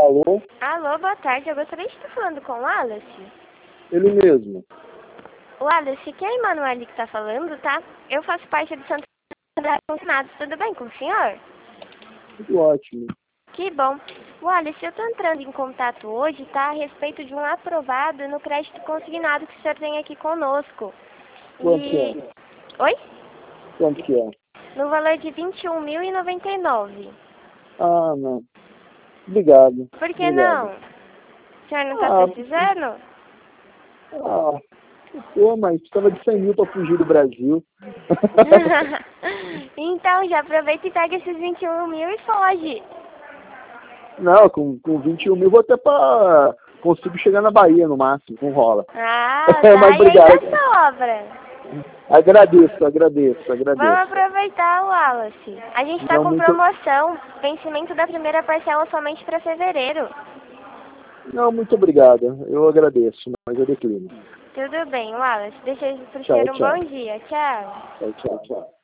Alô? Alô, boa tarde. Eu gostaria de estar falando com o Wallace. Ele mesmo. Wallace, que é a Emanuele que está falando, tá? Eu faço parte do Santo André Confinados. Tudo bem com o senhor? Tudo ótimo. Que bom. Wallace, eu estou entrando em contato hoje, tá? A respeito de um aprovado no crédito consignado que o senhor tem aqui conosco. Quanto que é? Oi? Quanto que é? No valor de 21.099. Ah, não. Obrigado. Por que Obrigado. não? O senhor não está Ah, precisando? pô, mas precisava de 100 mil para fugir do Brasil. Então, já aproveita e pega esses 21 mil e foge. Não, com 21 mil vou até para... Consigo chegar na Bahia no máximo, não rola. Ah, Mas tá, e ainda obrigado. sobra. Agradeço. Vamos aproveitar, Wallace. A gente está Não, com muito... promoção. Vencimento da primeira parcela somente para fevereiro. Não, muito obrigado. Eu agradeço, mas eu declino. Tudo bem, Wallace. Deixa pro Tchau, senhor um tchau. bom dia. Tchau. Tchau.